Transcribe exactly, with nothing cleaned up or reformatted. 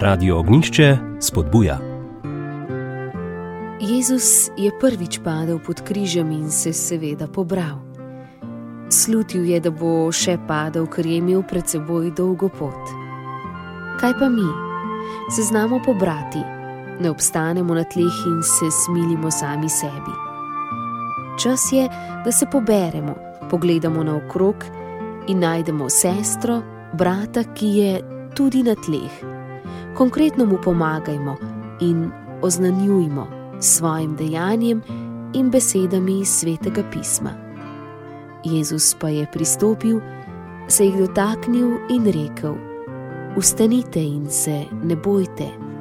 Radio Ognjišče spodbuja. Jezus je prvič padel pod križem in se seveda pobral. Slutil je, da bo še padel, ker je imel pred seboj dolgo pot. Kaj pa mi? Se znamo pobrati, ne obstanemo na tleh in se smilimo sami sebi. Čas je, da se poberemo, pogledamo naokrog in najdemo sestro, brata, ki je tudi na tleh. Konkretno mu pomagajmo in oznanjujmo s svojim dejanjem in besedami iz Svetega pisma. Jezus pa je pristopil, se jih dotaknil in rekel: Vstanite in se ne bojte.